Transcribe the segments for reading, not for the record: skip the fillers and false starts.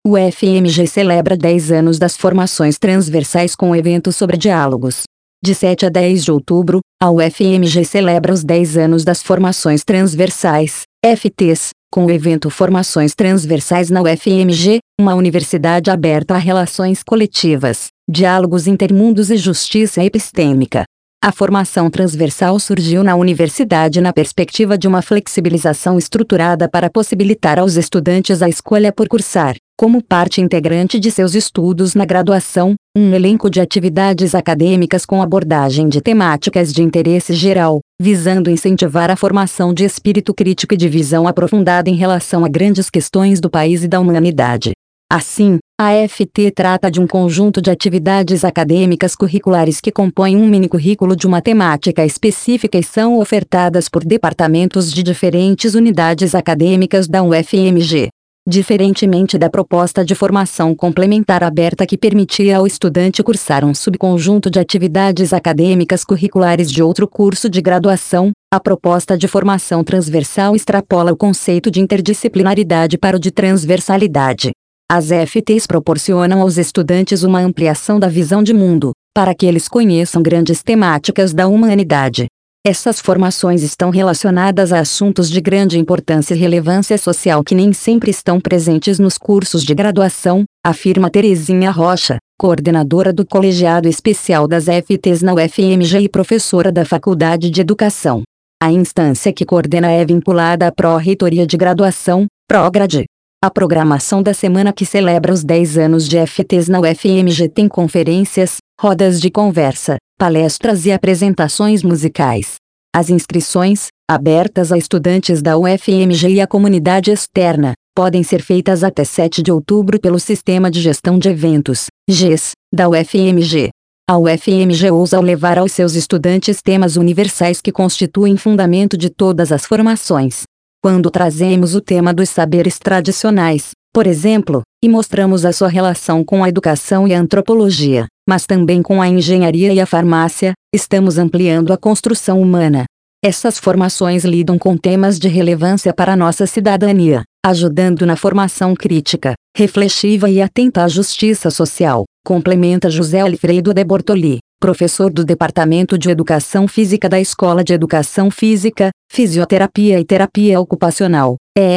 O UFMG celebra 10 anos das formações transversais com eventos sobre diálogos. De 7 a 10 de outubro, a UFMG celebra os 10 anos das formações transversais, FTs, com o evento Formações Transversais na UFMG, uma universidade aberta a relações coletivas, diálogos intermundos e justiça epistêmica. A formação transversal surgiu na universidade na perspectiva de uma flexibilização estruturada para possibilitar aos estudantes a escolha por cursar, como parte integrante de seus estudos na graduação, um elenco de atividades acadêmicas com abordagem de temáticas de interesse geral, visando incentivar a formação de espírito crítico e de visão aprofundada em relação a grandes questões do país e da humanidade. Assim, a FT trata de um conjunto de atividades acadêmicas curriculares que compõem um mini-currículo de uma temática específica e são ofertadas por departamentos de diferentes unidades acadêmicas da UFMG. Diferentemente da proposta de formação complementar aberta que permitia ao estudante cursar um subconjunto de atividades acadêmicas curriculares de outro curso de graduação, a proposta de formação transversal extrapola o conceito de interdisciplinaridade para o de transversalidade. As FTs proporcionam aos estudantes uma ampliação da visão de mundo, para que eles conheçam grandes temáticas da humanidade. Essas formações estão relacionadas a assuntos de grande importância e relevância social que nem sempre estão presentes nos cursos de graduação, afirma Terezinha Rocha, coordenadora do Colegiado Especial das FTs na UFMG e professora da Faculdade de Educação. A instância que coordena é vinculada à Pró-Reitoria de Graduação, Prograde. A programação da semana que celebra os 10 anos de FTs na UFMG tem conferências, rodas de conversa, palestras e apresentações musicais. As inscrições, abertas a estudantes da UFMG e à comunidade externa, podem ser feitas até 7 de outubro pelo Sistema de Gestão de Eventos, GES, da UFMG. A UFMG ousa levar aos seus estudantes temas universais que constituem fundamento de todas as formações. Quando trazemos o tema dos saberes tradicionais, por exemplo, e mostramos a sua relação com a educação e a antropologia, mas também com a engenharia e a farmácia, estamos ampliando a construção humana. Essas formações lidam com temas de relevância para a nossa cidadania, ajudando na formação crítica, reflexiva e atenta à justiça social, complementa José Alfredo de Bortoli, professor do Departamento de Educação Física da Escola de Educação Física, Fisioterapia e Terapia Ocupacional,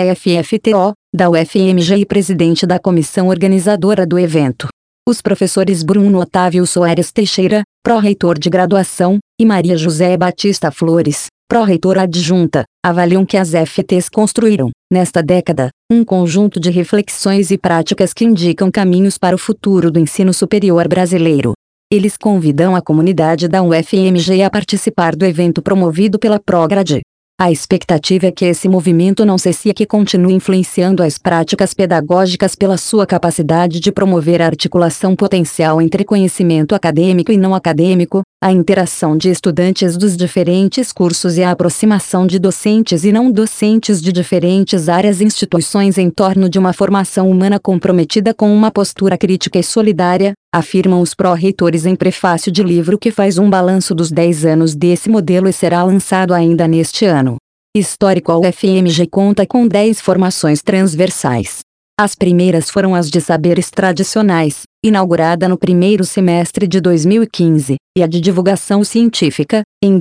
EFFTO, da UFMG e presidente da comissão organizadora do evento. Os professores Bruno Otávio Soares Teixeira, pró-reitor de graduação, e Maria José Batista Flores, pró-reitora adjunta, avaliam que as FTs construíram, nesta década, um conjunto de reflexões e práticas que indicam caminhos para o futuro do ensino superior brasileiro. Eles convidam a comunidade da UFMG a participar do evento promovido pela Prograde. A expectativa é que esse movimento não cesse e que continue influenciando as práticas pedagógicas pela sua capacidade de promover a articulação potencial entre conhecimento acadêmico e não acadêmico, a interação de estudantes dos diferentes cursos e a aproximação de docentes e não docentes de diferentes áreas e instituições em torno de uma formação humana comprometida com uma postura crítica e solidária, afirmam os pró-reitores em prefácio de livro que faz um balanço dos 10 anos desse modelo e será lançado ainda neste ano. Histórico. A UFMG conta com 10 formações transversais. As primeiras foram as de saberes tradicionais, inaugurada no primeiro semestre de 2015, e a de divulgação científica, em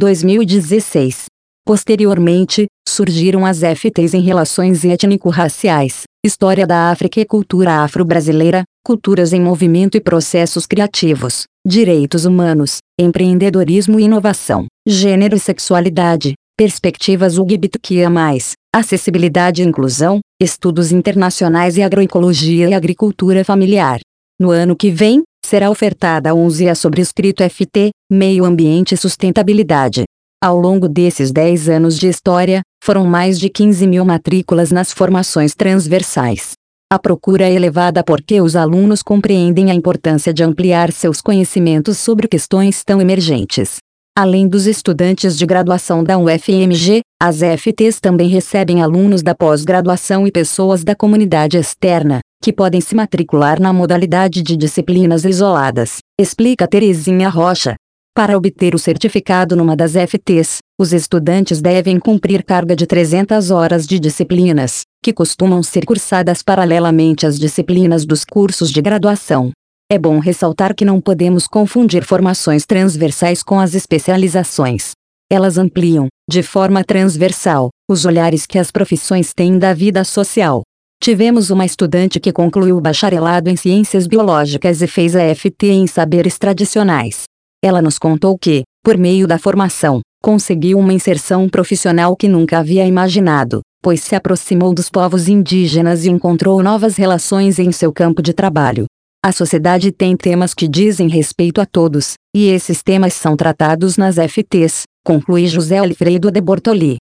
2016. Posteriormente, surgiram as FTs em relações étnico-raciais, história da África e cultura afro-brasileira, culturas em movimento e processos criativos, direitos humanos, empreendedorismo e inovação, gênero e sexualidade, perspectivas LGBTQIA+, acessibilidade e inclusão, estudos internacionais e agroecologia e agricultura familiar. No ano que vem, será ofertada a 11 sobre escrito FT, Meio Ambiente e Sustentabilidade. Ao longo desses 10 anos de história, foram mais de 15 mil matrículas nas formações transversais. A procura é elevada porque os alunos compreendem a importância de ampliar seus conhecimentos sobre questões tão emergentes. Além dos estudantes de graduação da UFMG, as FTs também recebem alunos da pós-graduação e pessoas da comunidade externa, que podem se matricular na modalidade de disciplinas isoladas, explica Terezinha Rocha. Para obter o certificado numa das FTs, os estudantes devem cumprir carga de 300 horas de disciplinas, que costumam ser cursadas paralelamente às disciplinas dos cursos de graduação. É bom ressaltar que não podemos confundir formações transversais com as especializações. Elas ampliam, de forma transversal, os olhares que as profissões têm da vida social. Tivemos uma estudante que concluiu o bacharelado em Ciências Biológicas e fez a FT em Saberes Tradicionais. Ela nos contou que, por meio da formação, conseguiu uma inserção profissional que nunca havia imaginado, pois se aproximou dos povos indígenas e encontrou novas relações em seu campo de trabalho. A sociedade tem temas que dizem respeito a todos, e esses temas são tratados nas FTs, conclui José Alfredo de Bortoli.